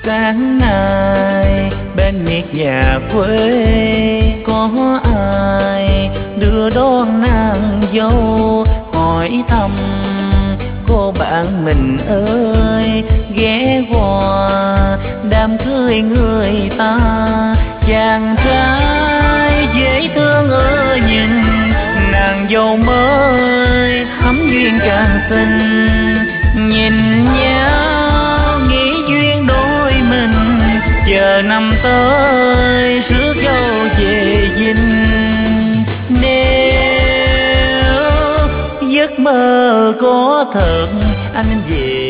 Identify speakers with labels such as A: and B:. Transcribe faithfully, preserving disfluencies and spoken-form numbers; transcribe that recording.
A: Sáng nay bên miệt nhà quê có ai đưa đón nàng dâu, hỏi thăm cô bạn mình ơi ghé qua đám cưới người ta. Chàng trai dễ thương ơi nhìn nàng dâu mới thắm duyên càng xinh, nhìn nhau nghĩ duyên đôi mình, chờ năm tới rước dâu về dinh. Nếu giấc mơ có thật anh về